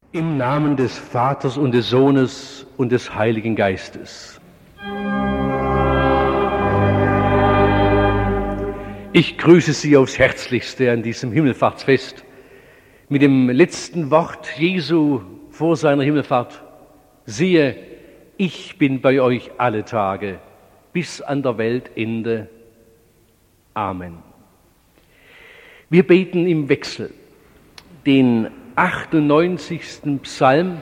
Im Namen des Vaters und des Sohnes und des Heiligen Geistes. Ich grüße Sie aufs Herzlichste an diesem Himmelfahrtsfest mit dem letzten Wort Jesu vor seiner Himmelfahrt. Siehe, ich bin bei euch alle Tage bis an der Weltende. Amen. Wir beten im Wechsel den 98. Psalm,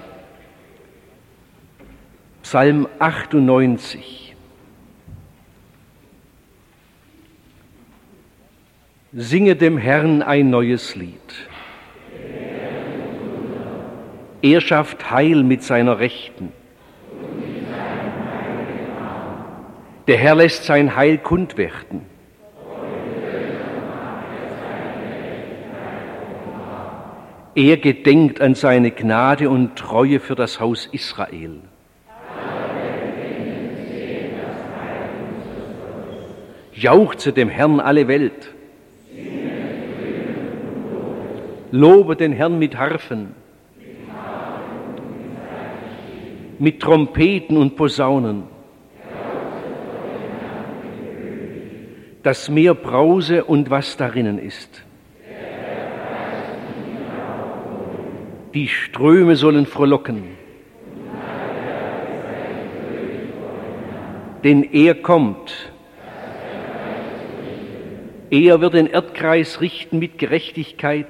Psalm 98. Singe dem Herrn ein neues Lied. Er schafft Heil mit seiner Rechten. Der Herr lässt sein Heil kund werden. Er gedenkt an seine Gnade und Treue für das Haus Israel. Jauchze dem Herrn alle Welt. Lobe den Herrn mit Harfen, mit Trompeten und Posaunen. Das Meer brause und was darinnen ist. Die Ströme sollen frohlocken, denn er kommt. Er wird den Erdkreis richten mit Gerechtigkeit.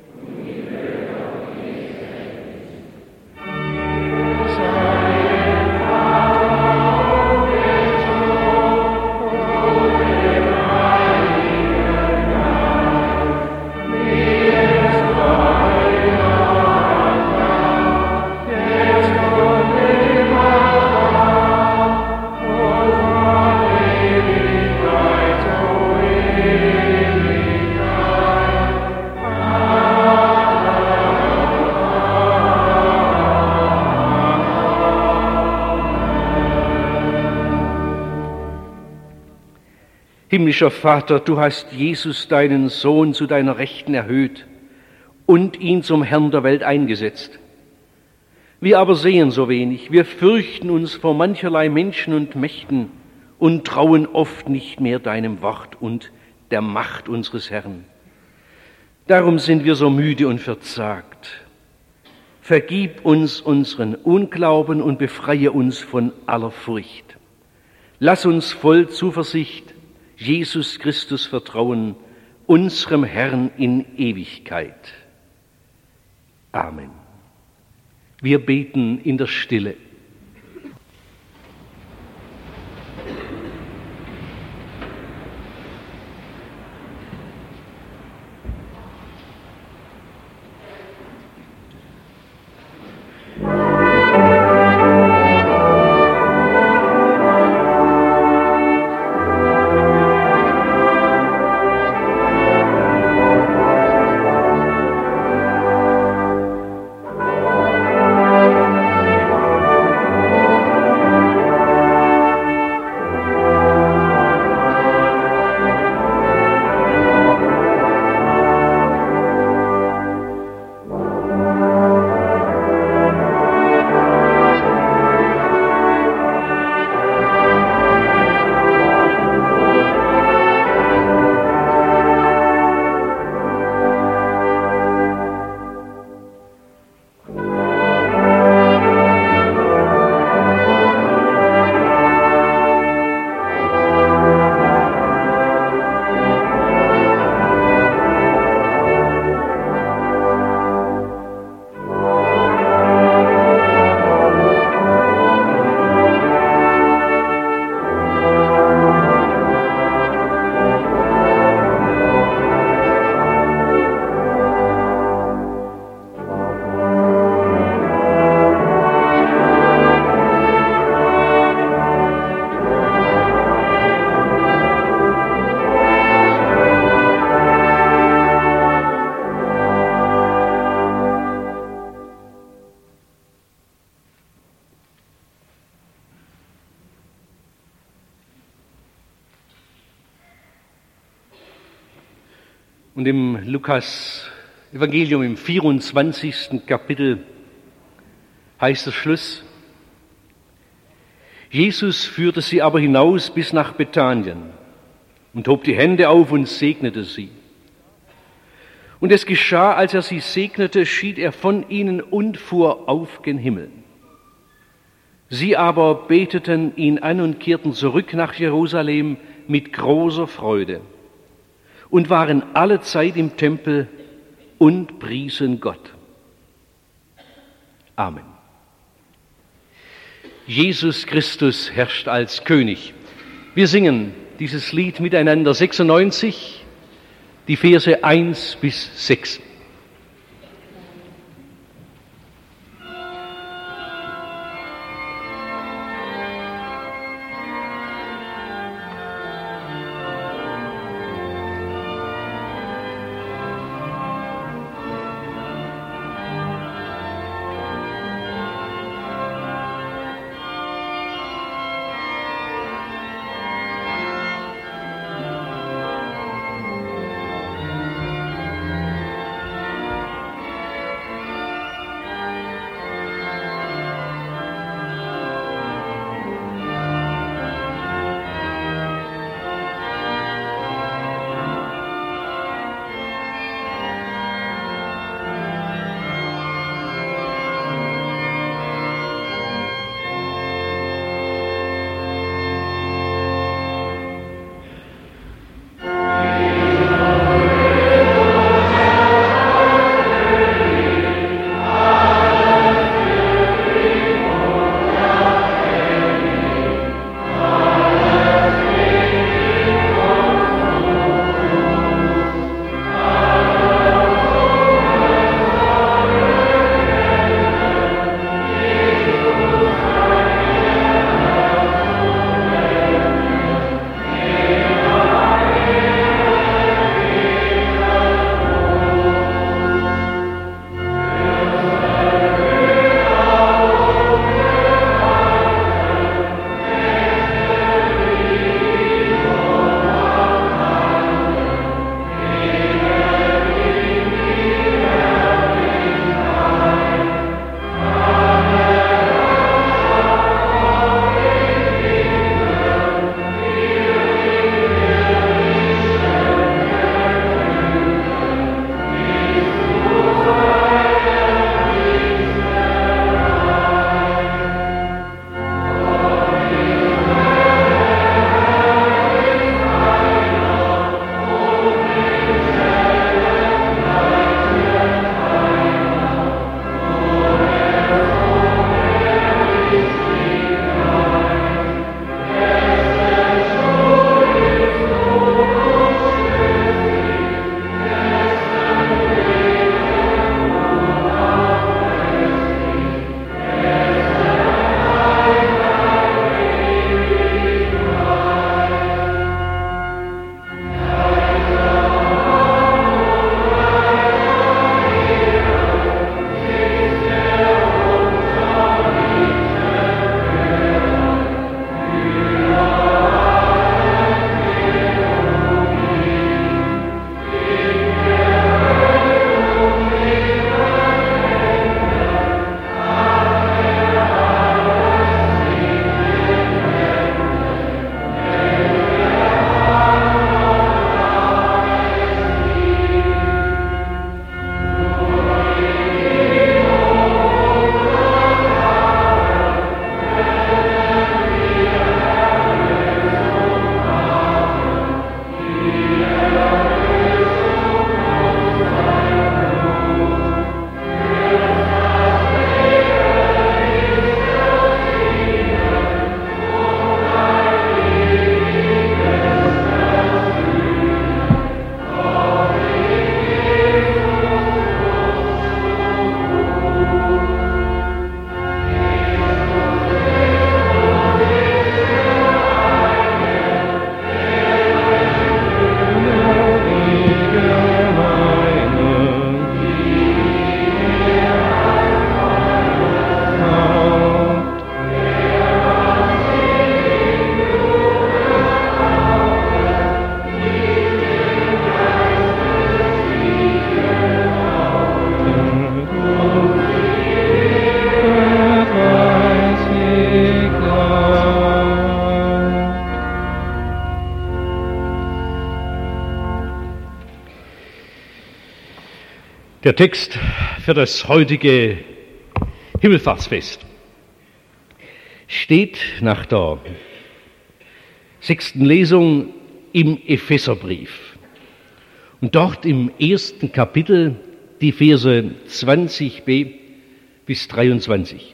Himmlischer Vater, du hast Jesus, deinen Sohn, zu deiner Rechten erhöht und ihn zum Herrn der Welt eingesetzt. Wir aber sehen so wenig, wir fürchten uns vor mancherlei Menschen und Mächten und trauen oft nicht mehr deinem Wort und der Macht unseres Herrn. Darum sind wir so müde und verzagt. Vergib uns unseren Unglauben und befreie uns von aller Furcht. Lass uns voll Zuversicht Jesus Christus vertrauen, unserem Herrn in Ewigkeit. Amen. Wir beten in der Stille. Und im Lukas-Evangelium im 24. Kapitel heißt der Schluss. Jesus führte sie aber hinaus bis nach Bethanien und hob die Hände auf und segnete sie. Und es geschah, als er sie segnete, schied er von ihnen und fuhr auf gen Himmel. Sie aber beteten ihn an und kehrten zurück nach Jerusalem mit großer Freude und waren alle Zeit im Tempel und priesen Gott. Amen. Jesus Christus herrscht als König. Wir singen dieses Lied miteinander, 96, die Verse 1 bis 6. Der Text für das heutige Himmelfahrtsfest steht nach der 6. Lesung im Epheserbrief. Und dort im 1. Kapitel die Verse 20b bis 23.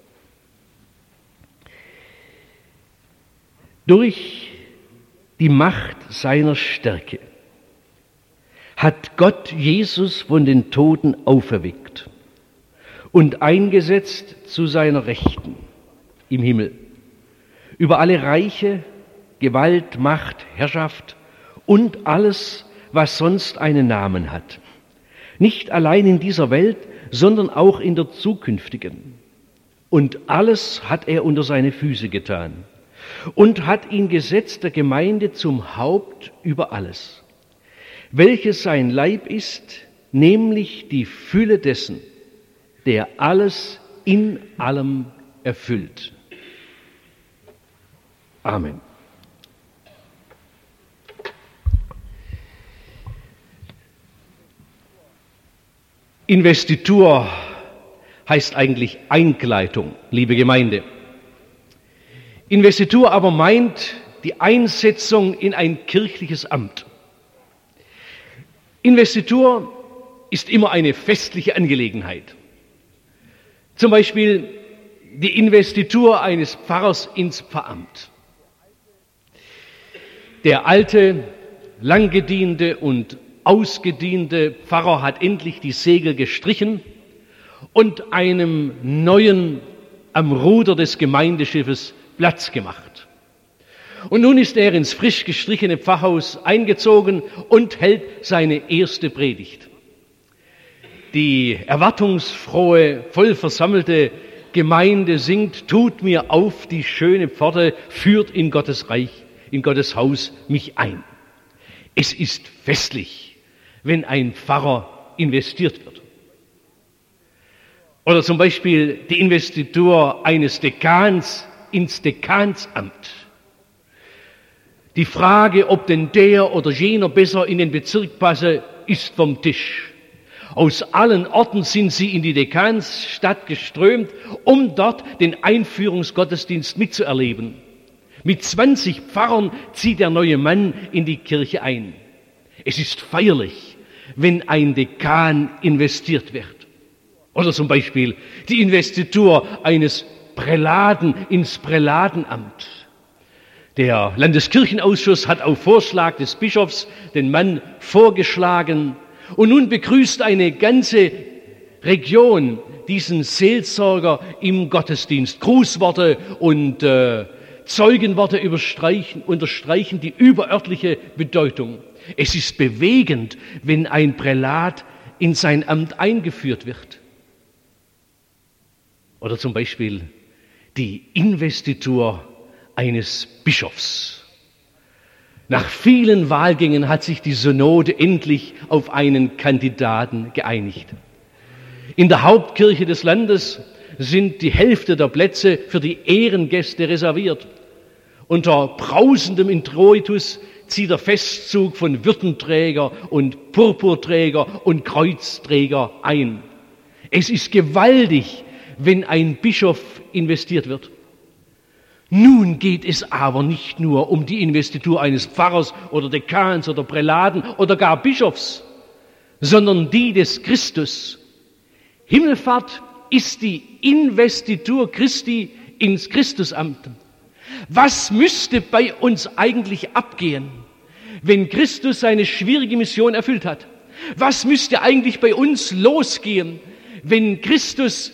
Durch die Macht seiner Stärke hat Gott Jesus von den Toten auferweckt und eingesetzt zu seiner Rechten im Himmel, über alle Reiche, Gewalt, Macht, Herrschaft und alles, was sonst einen Namen hat. Nicht allein in dieser Welt, sondern auch in der zukünftigen. Und alles hat er unter seine Füße getan und hat ihn gesetzt der Gemeinde zum Haupt über alles, welches sein Leib ist, nämlich die Fülle dessen, der alles in allem erfüllt. Amen. Investitur heißt eigentlich Einkleidung, liebe Gemeinde. Investitur aber meint die Einsetzung in ein kirchliches Amt. Investitur ist immer eine festliche Angelegenheit. Zum Beispiel die Investitur eines Pfarrers ins Pfarramt. Der alte, langgediente und ausgediente Pfarrer hat endlich die Segel gestrichen und einem neuen am Ruder des Gemeindeschiffes Platz gemacht. Und nun ist er ins frisch gestrichene Pfarrhaus eingezogen und hält seine erste Predigt. Die erwartungsfrohe, voll versammelte Gemeinde singt: Tut mir auf die schöne Pforte, führt in Gottes Reich, in Gottes Haus mich ein. Es ist festlich, wenn ein Pfarrer investiert wird. Oder zum Beispiel die Investitur eines Dekans ins Dekansamt. Die Frage, ob denn der oder jener besser in den Bezirk passe, ist vom Tisch. Aus allen Orten sind sie in die Dekansstadt geströmt, um dort den Einführungsgottesdienst mitzuerleben. Mit 20 Pfarrern zieht der neue Mann in die Kirche ein. Es ist feierlich, wenn ein Dekan investiert wird. Oder zum Beispiel die Investitur eines Prälaten ins Prälatenamt. Der Landeskirchenausschuss hat auf Vorschlag des Bischofs den Mann vorgeschlagen und nun begrüßt eine ganze Region diesen Seelsorger im Gottesdienst. Grußworte und Zeugenworte unterstreichen die überörtliche Bedeutung. Es ist bewegend, wenn ein Prälat in sein Amt eingeführt wird. Oder zum Beispiel die Investitur eines Bischofs. Nach vielen Wahlgängen hat sich die Synode endlich auf einen Kandidaten geeinigt. In der Hauptkirche des Landes sind die Hälfte der Plätze für die Ehrengäste reserviert. Unter brausendem Introitus zieht der Festzug von Würdenträger und Purpurträger und Kreuzträger ein. Es ist gewaltig, wenn ein Bischof investiert wird. Nun geht es aber nicht nur um die Investitur eines Pfarrers oder Dekans oder Prälaten oder gar Bischofs, sondern die des Christus. Himmelfahrt ist die Investitur Christi ins Christusamt. Was müsste bei uns eigentlich abgehen, wenn Christus seine schwierige Mission erfüllt hat? Was müsste eigentlich bei uns losgehen, wenn Christus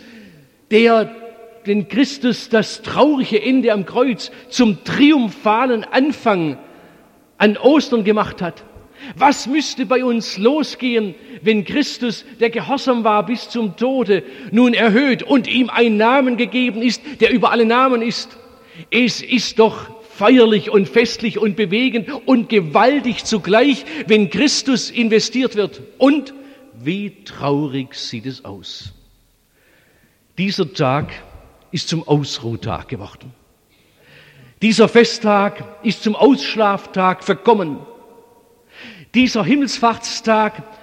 das traurige Ende am Kreuz zum triumphalen Anfang an Ostern gemacht hat? Was müsste bei uns losgehen, wenn Christus, der gehorsam war bis zum Tode, nun erhöht und ihm ein Namen gegeben ist, der über alle Namen ist? Es ist doch feierlich und festlich und bewegend und gewaltig zugleich, wenn Christus investiert wird. Und wie traurig sieht es aus. Dieser Tag ist zum Ausruhtag geworden. Dieser Festtag ist zum Ausschlaftag verkommen. Dieser Himmelfahrtstag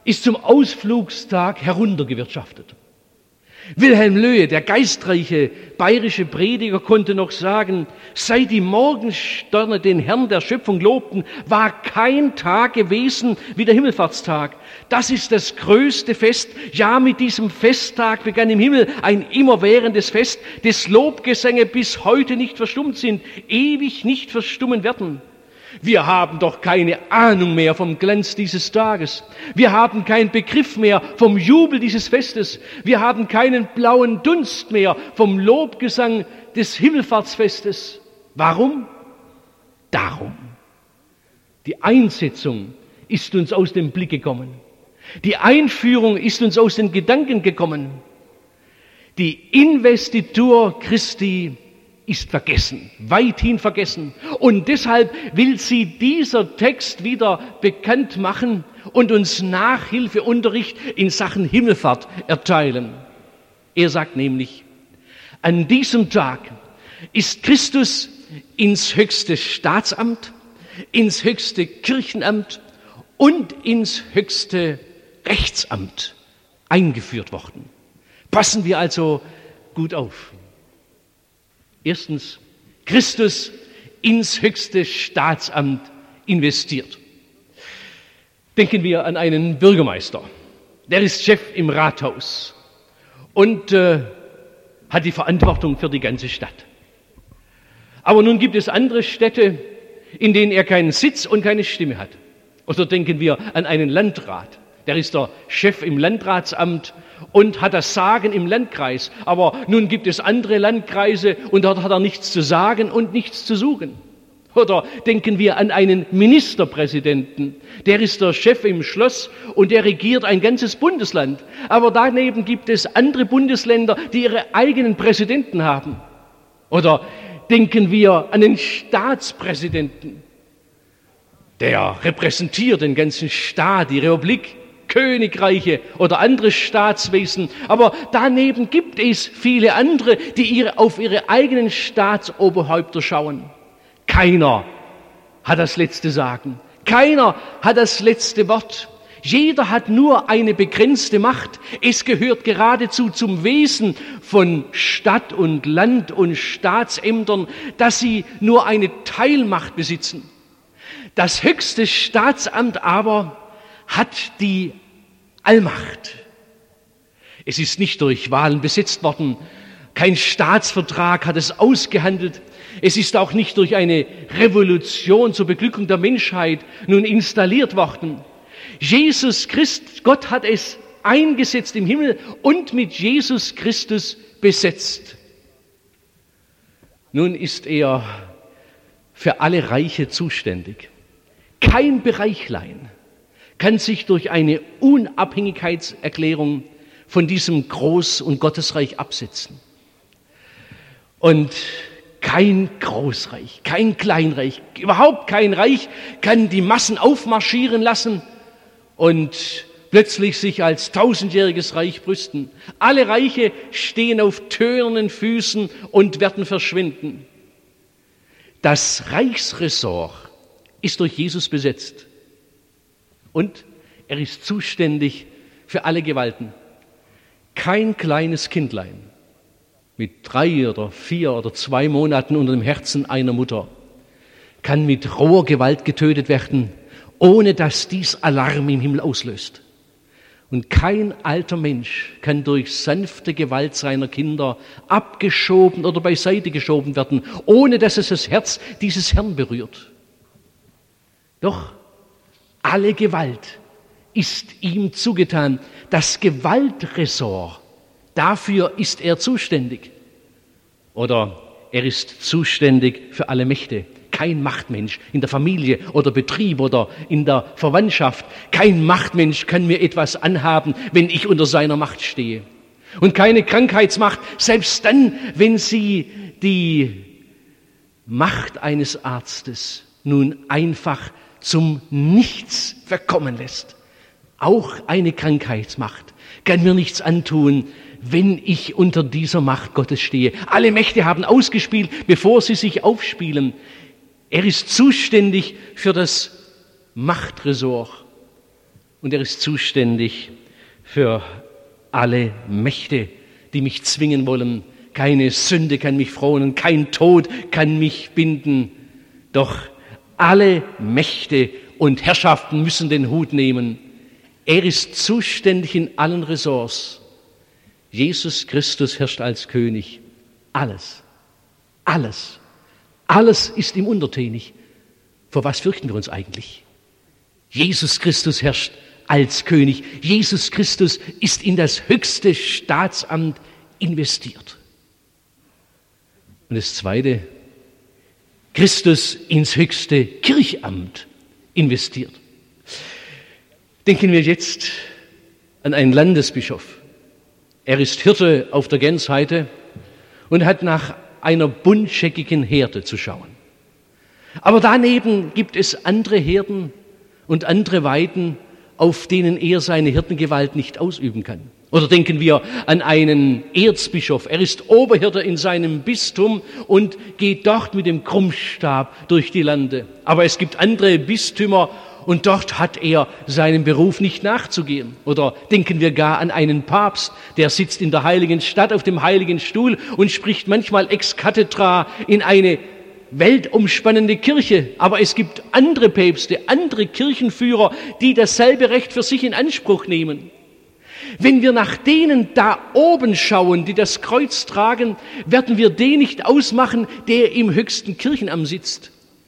ist zum Ausflugstag heruntergewirtschaftet. Wilhelm Löhe, der geistreiche bayerische Prediger, konnte noch sagen, seit die Morgensterne den Herrn der Schöpfung lobten, war kein Tag gewesen wie der Himmelfahrtstag. Das ist das größte Fest. Ja, mit diesem Festtag begann im Himmel ein immerwährendes Fest, des Lobgesänge bis heute nicht verstummt sind, ewig nicht verstummen werden. Wir haben doch keine Ahnung mehr vom Glanz dieses Tages. Wir haben keinen Begriff mehr vom Jubel dieses Festes. Wir haben keinen blauen Dunst mehr vom Lobgesang des Himmelfahrtsfestes. Warum? Darum. Die Einsetzung ist uns aus dem Blick gekommen. Die Einführung ist uns aus den Gedanken gekommen. Die Investitur Christi ist vergessen, weithin vergessen. Und deshalb will sie dieser Text wieder bekannt machen und uns Nachhilfeunterricht in Sachen Himmelfahrt erteilen. Er sagt nämlich, an diesem Tag ist Christus ins höchste Staatsamt, ins höchste Kirchenamt und ins höchste Rechtsamt eingeführt worden. Passen wir also gut auf. Erstens, Christus ins höchste Staatsamt investiert. Denken wir an einen Bürgermeister. Der ist Chef im Rathaus und hat die Verantwortung für die ganze Stadt. Aber nun gibt es andere Städte, in denen er keinen Sitz und keine Stimme hat. Oder denken wir an einen Landrat. Der ist der Chef im Landratsamt und hat das Sagen im Landkreis. Aber nun gibt es andere Landkreise und dort hat er nichts zu sagen und nichts zu suchen. Oder denken wir an einen Ministerpräsidenten. Der ist der Chef im Schloss und der regiert ein ganzes Bundesland. Aber daneben gibt es andere Bundesländer, die ihre eigenen Präsidenten haben. Oder denken wir an den Staatspräsidenten. Der repräsentiert den ganzen Staat, die Republik, Königreiche oder andere Staatswesen. Aber daneben gibt es viele andere, die auf ihre eigenen Staatsoberhäupter schauen. Keiner hat das letzte Sagen. Keiner hat das letzte Wort. Jeder hat nur eine begrenzte Macht. Es gehört geradezu zum Wesen von Stadt und Land und Staatsämtern, dass sie nur eine Teilmacht besitzen. Das höchste Staatsamt aber hat die Allmacht. Es ist nicht durch Wahlen besetzt worden. Kein Staatsvertrag hat es ausgehandelt. Es ist auch nicht durch eine Revolution zur Beglückung der Menschheit nun installiert worden. Jesus Christus, Gott hat es eingesetzt im Himmel und mit Jesus Christus besetzt. Nun ist er für alle Reiche zuständig. Kein Bereichlein kann sich durch eine Unabhängigkeitserklärung von diesem Groß- und Gottesreich absetzen. Und kein Großreich, kein Kleinreich, überhaupt kein Reich kann die Massen aufmarschieren lassen und plötzlich sich als tausendjähriges Reich brüsten. Alle Reiche stehen auf tönernen Füßen und werden verschwinden. Das Reichsressort ist durch Jesus besetzt. Und er ist zuständig für alle Gewalten. Kein kleines Kindlein mit 3 oder 4 oder 2 Monaten unter dem Herzen einer Mutter kann mit roher Gewalt getötet werden, ohne dass dies Alarm im Himmel auslöst. Und kein alter Mensch kann durch sanfte Gewalt seiner Kinder abgeschoben oder beiseite geschoben werden, ohne dass es das Herz dieses Herrn berührt. Doch alle Gewalt ist ihm zugetan. Das Gewaltressort, dafür ist er zuständig. Oder er ist zuständig für alle Mächte. Kein Machtmensch in der Familie oder Betrieb oder in der Verwandtschaft, kein Machtmensch kann mir etwas anhaben, wenn ich unter seiner Macht stehe. Und keine Krankheitsmacht, selbst dann, wenn sie die Macht eines Arztes nun einfach zum Nichts verkommen lässt. Auch eine Krankheitsmacht kann mir nichts antun, wenn ich unter dieser Macht Gottes stehe. Alle Mächte haben ausgespielt, bevor sie sich aufspielen. Er ist zuständig für das Machtressort. Und er ist zuständig für alle Mächte, die mich zwingen wollen. Keine Sünde kann mich fronen, kein Tod kann mich binden. Doch alle Mächte und Herrschaften müssen den Hut nehmen. Er ist zuständig in allen Ressorts. Jesus Christus herrscht als König. Alles, alles, alles ist ihm untertänig. Vor was fürchten wir uns eigentlich? Jesus Christus herrscht als König. Jesus Christus ist in das höchste Staatsamt investiert. Und das Zweite, Christus ins höchste Kirchamt investiert. Denken wir jetzt an einen Landesbischof. Er ist Hirte auf der Gensheide und hat nach einer buntscheckigen Herde zu schauen. Aber daneben gibt es andere Herden und andere Weiden, auf denen er seine Hirtengewalt nicht ausüben kann. Oder denken wir an einen Erzbischof. Er ist Oberhirte in seinem Bistum und geht dort mit dem Krummstab durch die Lande. Aber es gibt andere Bistümer und dort hat er seinem Beruf nicht nachzugehen. Oder denken wir gar an einen Papst, der sitzt in der heiligen Stadt auf dem heiligen Stuhl und spricht manchmal ex cathedra in eine weltumspannende Kirche. Aber es gibt andere Päpste, andere Kirchenführer, die dasselbe Recht für sich in Anspruch nehmen. Wenn wir nach denen da oben schauen, die das Kreuz tragen, werden wir den nicht ausmachen, der im höchsten Kirchenamt sitzt.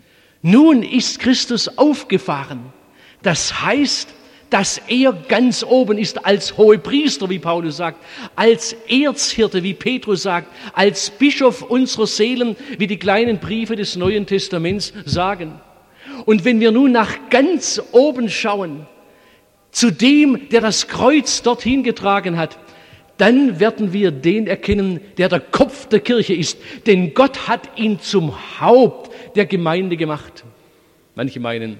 Nun ist Christus aufgefahren. Das heißt, dass er ganz oben ist als Hohepriester, wie Paulus sagt, als Erzhirte, wie Petrus sagt, als Bischof unserer Seelen, wie die kleinen Briefe des Neuen Testaments sagen. Und wenn wir nun nach ganz oben schauen, zu dem, der das Kreuz dorthin getragen hat, dann werden wir den erkennen, der der Kopf der Kirche ist. Denn Gott hat ihn zum Haupt der Gemeinde gemacht. Manche meinen,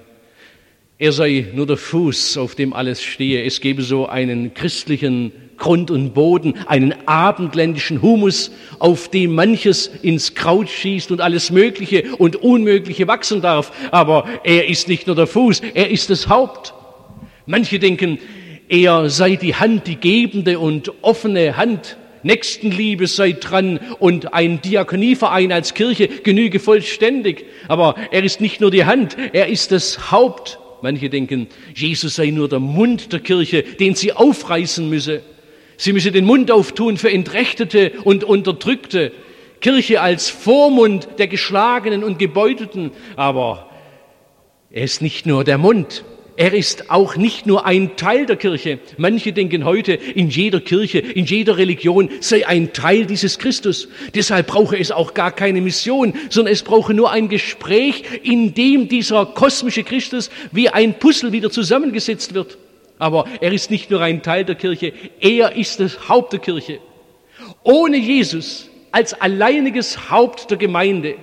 er sei nur der Fuß, auf dem alles stehe. Es gebe so einen christlichen Grund und Boden, einen abendländischen Humus, auf dem manches ins Kraut schießt und alles Mögliche und Unmögliche wachsen darf. Aber er ist nicht nur der Fuß, er ist das Haupt. Manche denken, er sei die Hand, die gebende und offene Hand. Nächstenliebe sei dran und ein Diakonieverein als Kirche genüge vollständig. Aber er ist nicht nur die Hand, er ist das Haupt. Manche denken, Jesus sei nur der Mund der Kirche, den sie aufreißen müsse. Sie müsse den Mund auftun für Entrechtete und Unterdrückte. Kirche als Vormund der Geschlagenen und Gebeutelten. Aber er ist nicht nur der Mund. Er ist auch nicht nur ein Teil der Kirche. Manche denken heute, in jeder Kirche, in jeder Religion sei ein Teil dieses Christus. Deshalb brauche es auch gar keine Mission, sondern es brauche nur ein Gespräch, in dem dieser kosmische Christus wie ein Puzzle wieder zusammengesetzt wird. Aber er ist nicht nur ein Teil der Kirche, er ist das Haupt der Kirche. Ohne Jesus als alleiniges Haupt der Gemeinde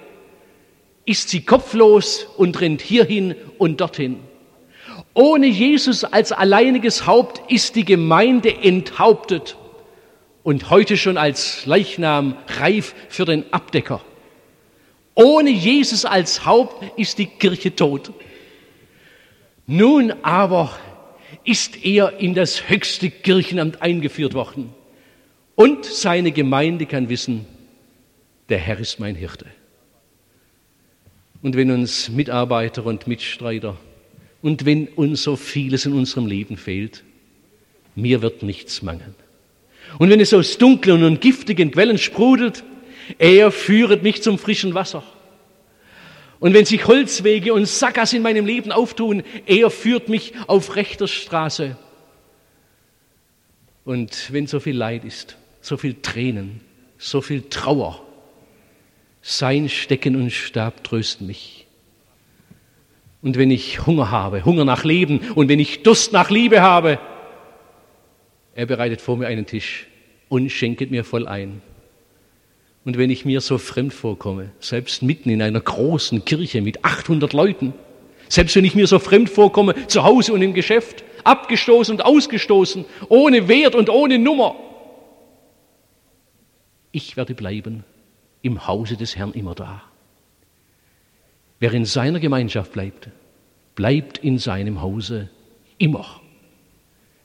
ist sie kopflos und rennt hierhin und dorthin. Ohne Jesus als alleiniges Haupt ist die Gemeinde enthauptet und heute schon als Leichnam reif für den Abdecker. Ohne Jesus als Haupt ist die Kirche tot. Nun aber ist er in das höchste Kirchenamt eingeführt worden und seine Gemeinde kann wissen, der Herr ist mein Hirte. Und wenn uns Mitarbeiter und Mitstreiter und wenn uns so vieles in unserem Leben fehlt, mir wird nichts mangeln. Und wenn es aus dunklen und giftigen Quellen sprudelt, er führet mich zum frischen Wasser. Und wenn sich Holzwege und Sackgassen in meinem Leben auftun, er führt mich auf rechter Straße. Und wenn so viel Leid ist, so viel Tränen, so viel Trauer, sein Stecken und Stab trösten mich. Und wenn ich Hunger habe, Hunger nach Leben, und wenn ich Durst nach Liebe habe, er bereitet vor mir einen Tisch und schenket mir voll ein. Und wenn ich mir so fremd vorkomme, selbst mitten in einer großen Kirche mit 800 Leuten, selbst wenn ich mir so fremd vorkomme, zu Hause und im Geschäft, abgestoßen und ausgestoßen, ohne Wert und ohne Nummer, ich werde bleiben im Hause des Herrn immer da. Wer in seiner Gemeinschaft bleibt, bleibt in seinem Hause immer.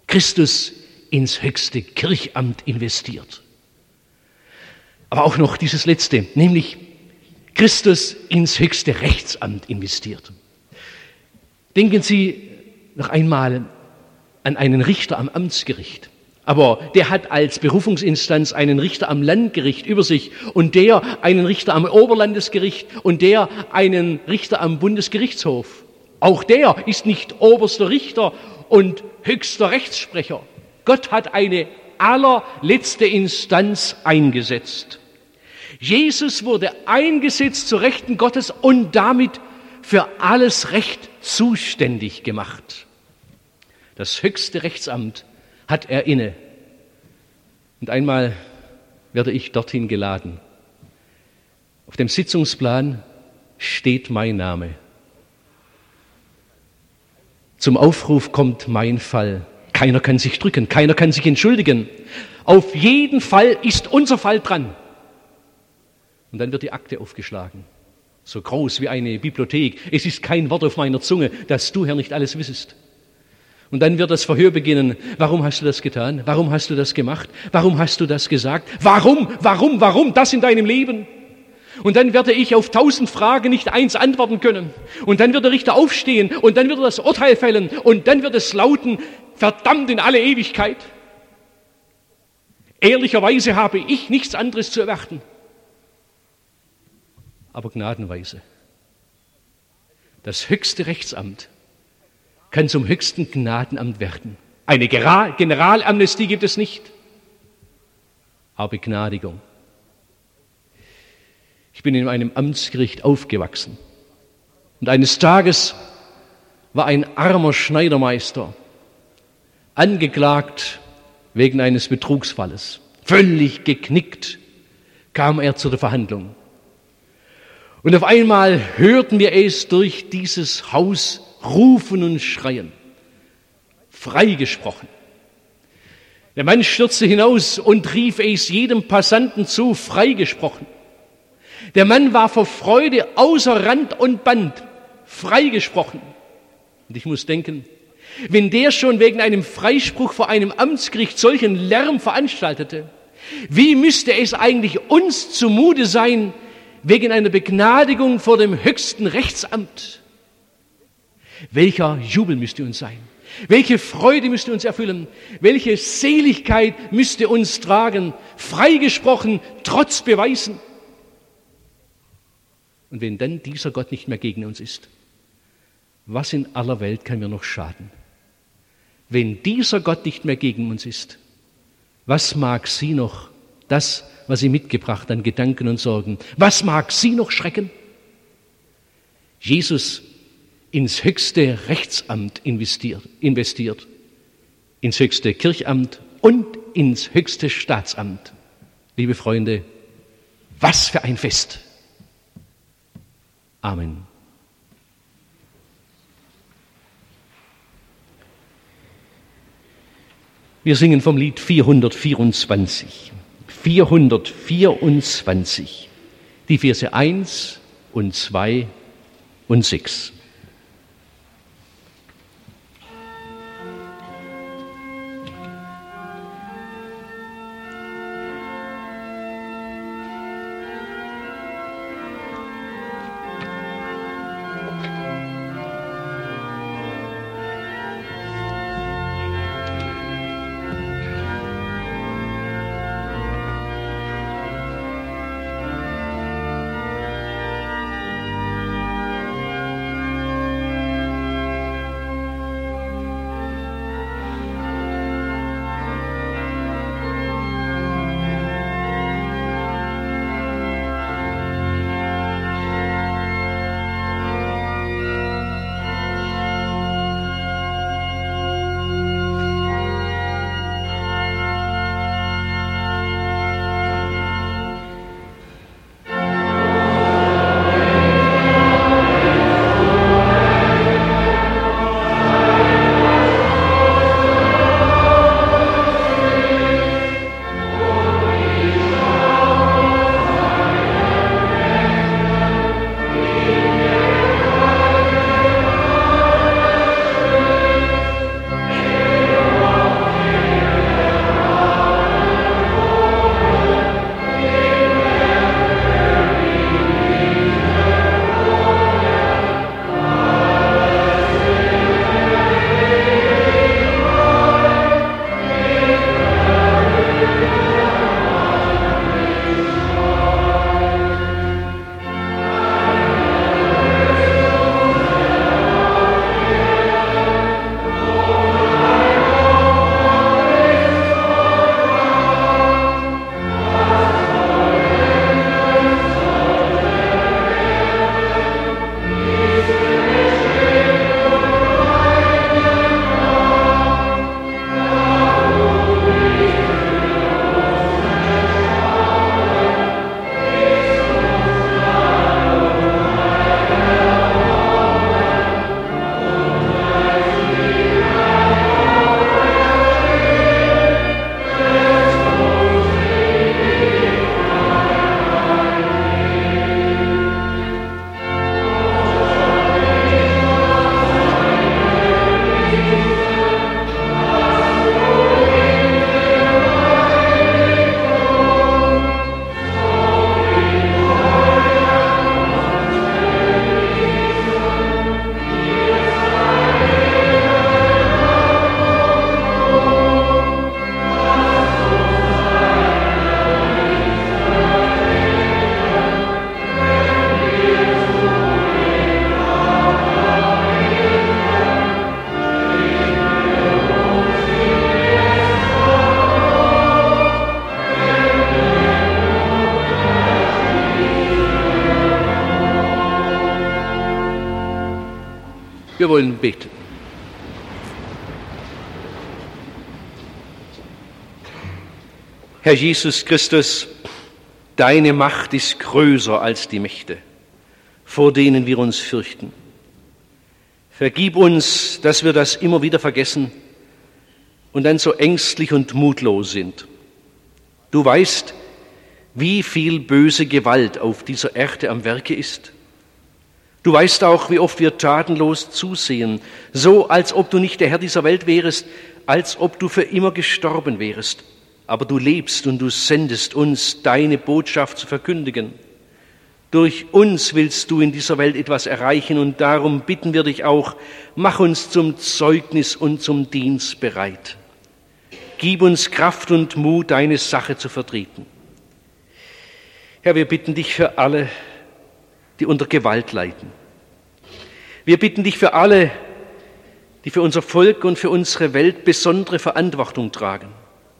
Christus ins höchste Kirchamt investiert. Aber auch noch dieses Letzte, nämlich Christus ins höchste Rechtsamt investiert. Denken Sie noch einmal an einen Richter am Amtsgericht. Aber der hat als Berufungsinstanz einen Richter am Landgericht über sich und der einen Richter am Oberlandesgericht und der einen Richter am Bundesgerichtshof. Auch der ist nicht oberster Richter und höchster Rechtssprecher. Gott hat eine allerletzte Instanz eingesetzt. Jesus wurde eingesetzt zur Rechten Gottes und damit für alles Recht zuständig gemacht. Das höchste Rechtsamt hat er inne. Und einmal werde ich dorthin geladen. Auf dem Sitzungsplan steht mein Name. Zum Aufruf kommt mein Fall. Keiner kann sich drücken, keiner kann sich entschuldigen. Auf jeden Fall ist unser Fall dran. Und dann wird die Akte aufgeschlagen. So groß wie eine Bibliothek. Es ist kein Wort auf meiner Zunge, dass du, Herr, nicht alles wissest. Und dann wird das Verhör beginnen. Warum hast du das getan? Warum hast du das gemacht? Warum hast du das gesagt? Warum das in deinem Leben? Und dann werde ich auf 1000 Fragen nicht eins antworten können. Und dann wird der Richter aufstehen und dann wird er das Urteil fällen und dann wird es lauten, verdammt in alle Ewigkeit. Ehrlicherweise habe ich nichts anderes zu erwarten. Aber gnadenweise. Das höchste Rechtsamt kann zum höchsten Gnadenamt werden. Eine Generalamnestie gibt es nicht, aber Begnadigung. Ich bin in einem Amtsgericht aufgewachsen und eines Tages war ein armer Schneidermeister angeklagt wegen eines Betrugsfalles. Völlig geknickt kam er zu der Verhandlung. Und auf einmal hörten wir es durch dieses Haus rufen und schreien. Freigesprochen. Der Mann stürzte hinaus und rief es jedem Passanten zu, freigesprochen. Der Mann war vor Freude außer Rand und Band, freigesprochen. Und ich muss denken, wenn der schon wegen einem Freispruch vor einem Amtsgericht solchen Lärm veranstaltete, wie müsste es eigentlich uns zumute sein, wegen einer Begnadigung vor dem höchsten Rechtsamt? Welcher Jubel müsste uns sein? Welche Freude müsste uns erfüllen? Welche Seligkeit müsste uns tragen? Freigesprochen, trotz Beweisen. Und wenn dann dieser Gott nicht mehr gegen uns ist, was in aller Welt kann mir noch schaden? Wenn dieser Gott nicht mehr gegen uns ist, was mag Sie noch, das, was Sie mitgebracht an Gedanken und Sorgen, was mag Sie noch schrecken? Jesus ins höchste Rechtsamt investiert, ins höchste Kirchamt und ins höchste Staatsamt. Liebe Freunde, was für ein Fest! Amen. Wir singen vom Lied 424. 424, die Verse 1 und 2 und 6. Wir wollen beten. Herr Jesus Christus, deine Macht ist größer als die Mächte, vor denen wir uns fürchten. Vergib uns, dass wir das immer wieder vergessen und dann so ängstlich und mutlos sind. Du weißt, wie viel böse Gewalt auf dieser Erde am Werke ist. Du weißt auch, wie oft wir tatenlos zusehen, so als ob du nicht der Herr dieser Welt wärest, als ob du für immer gestorben wärest. Aber du lebst und du sendest uns, deine Botschaft zu verkündigen. Durch uns willst du in dieser Welt etwas erreichen und darum bitten wir dich auch, mach uns zum Zeugnis und zum Dienst bereit. Gib uns Kraft und Mut, deine Sache zu vertreten. Herr, wir bitten dich für alle, die unter Gewalt leiden. Wir bitten dich für alle, die für unser Volk und für unsere Welt besondere Verantwortung tragen.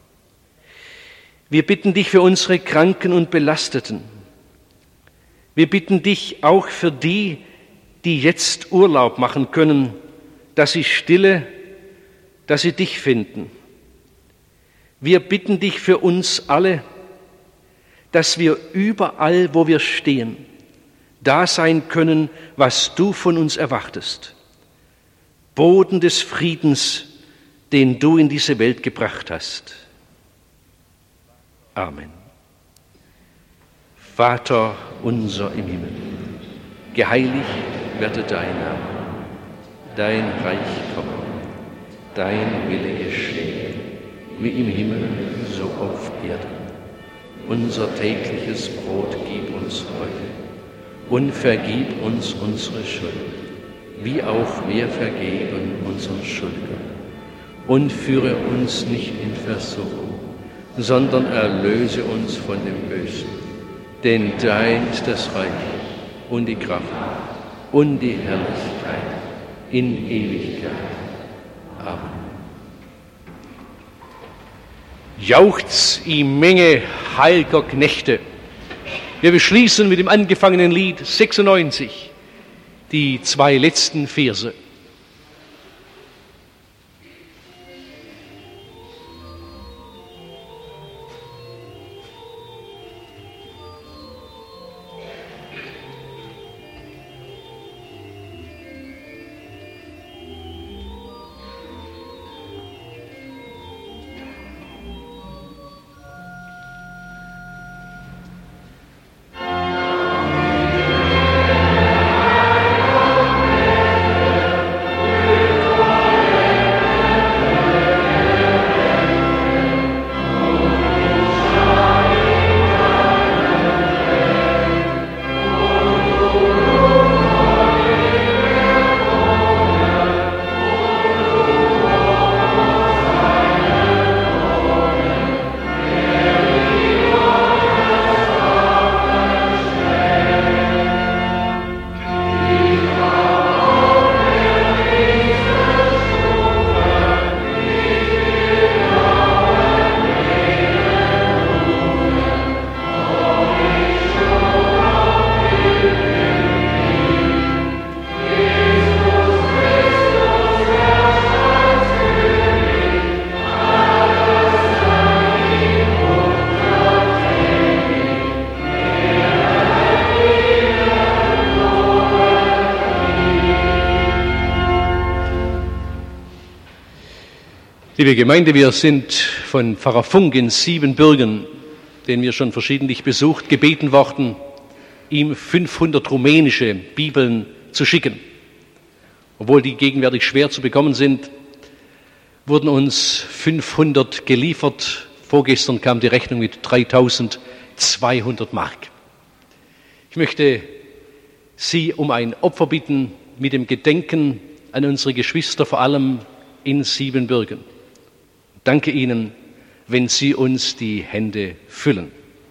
Wir bitten dich für unsere Kranken und Belasteten. Wir bitten dich auch für die, die jetzt Urlaub machen können, dass sie Stille, dass sie dich finden. Wir bitten dich für uns alle, dass wir überall, wo wir stehen, da sein können, was du von uns erwartest. Boden des Friedens, den du in diese Welt gebracht hast. Amen. Vater unser im Himmel, geheiligt werde dein Name, dein Reich komme, dein Wille geschehe, wie im Himmel, so auf Erden. Unser tägliches Brot gib uns heute und vergib uns unsere Schuld, wie auch wir vergeben unseren Schuldigern. Und führe uns nicht in Versuchung, sondern erlöse uns von dem Bösen. Denn dein ist das Reich und die Kraft und die Herrlichkeit in Ewigkeit. Amen. Jauchzt die Menge heiliger Knechte. Wir beschließen mit dem angefangenen Lied 96, die 2 letzten Verse. Liebe Gemeinde, wir sind von Pfarrer Funk in Siebenbürgen, den wir schon verschiedentlich besucht, gebeten worden, ihm 500 rumänische Bibeln zu schicken. Obwohl die gegenwärtig schwer zu bekommen sind, wurden uns 500 geliefert. Vorgestern kam die Rechnung mit 3.200 Mark. Ich möchte Sie um ein Opfer bitten mit dem Gedenken an unsere Geschwister, vor allem in Siebenbürgen. Danke Ihnen, wenn Sie uns die Hände füllen.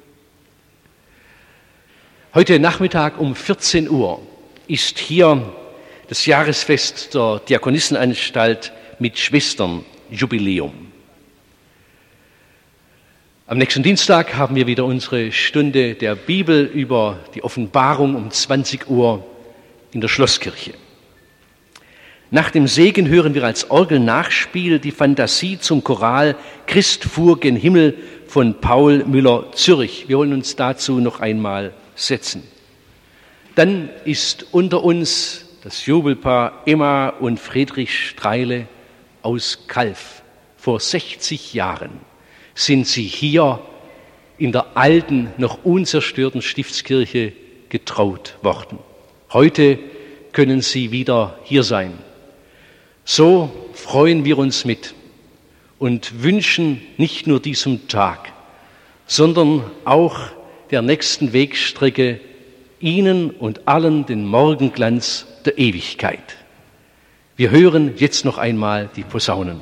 Heute Nachmittag um 14 Uhr ist hier das Jahresfest der Diakonissenanstalt mit Schwesternjubiläum. Am nächsten Dienstag haben wir wieder unsere Stunde der Bibel über die Offenbarung um 20 Uhr in der Schlosskirche. Nach dem Segen hören wir als Orgelnachspiel die Fantasie zum Choral Christ fuhr gen Himmel von Paul Müller-Zürich. Wir wollen uns dazu noch einmal setzen. Dann ist unter uns das Jubelpaar Emma und Friedrich Streile aus Calw. Vor 60 Jahren sind sie hier in der alten, noch unzerstörten Stiftskirche getraut worden. Heute können sie wieder hier sein. So freuen wir uns mit und wünschen nicht nur diesem Tag, sondern auch der nächsten Wegstrecke Ihnen und allen den Morgenglanz der Ewigkeit. Wir hören jetzt noch einmal die Posaunen.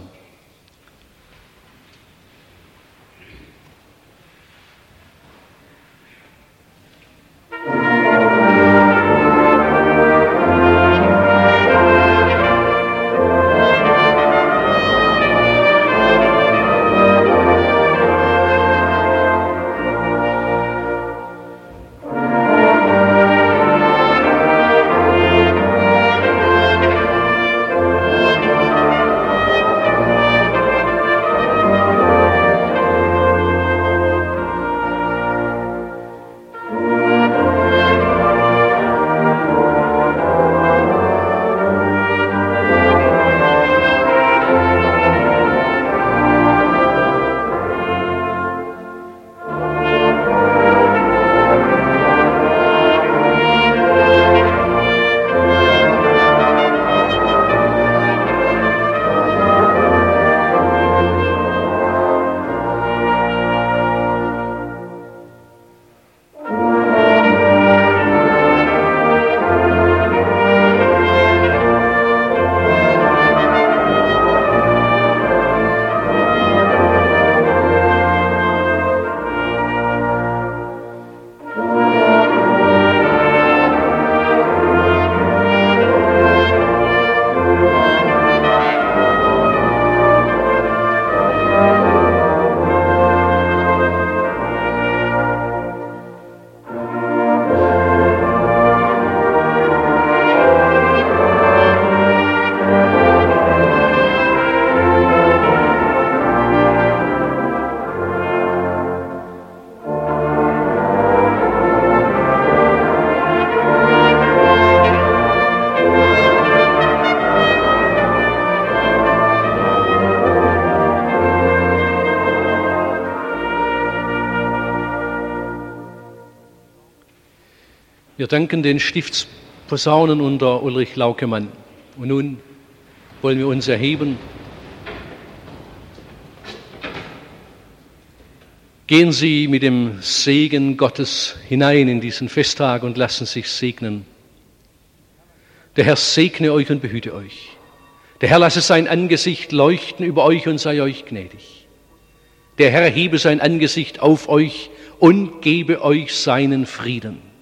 Wir danken den Stiftsposaunen unter Ulrich Laukemann. Und nun wollen wir uns erheben. Gehen Sie mit dem Segen Gottes hinein in diesen Festtag und lassen sich segnen. Der Herr segne euch und behüte euch. Der Herr lasse sein Angesicht leuchten über euch und sei euch gnädig. Der Herr hebe sein Angesicht auf euch und gebe euch seinen Frieden.